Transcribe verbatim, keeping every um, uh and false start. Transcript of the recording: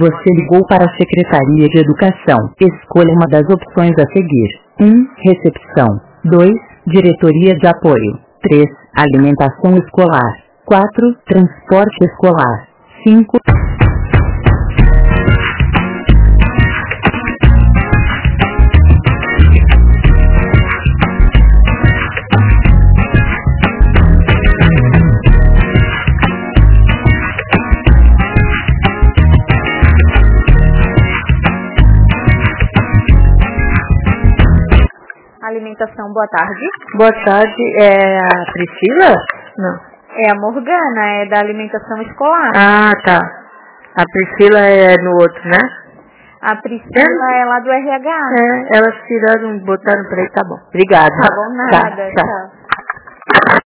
Você ligou para a Secretaria de Educação. Escolha uma das opções a seguir. um. Recepção. dois. Diretoria de Apoio. três. Alimentação escolar. quatro. Transporte escolar. cinco. Alimentação, boa tarde. Boa tarde, é a Priscila? Não. É a Morgana, é da alimentação escolar. Ah, tá. A Priscila é no outro, né? A Priscila é, é lá do R H. É, elas tiraram, botaram pra aí, tá bom. Obrigada. Tá bom, nada. Tá, tá. Tchau.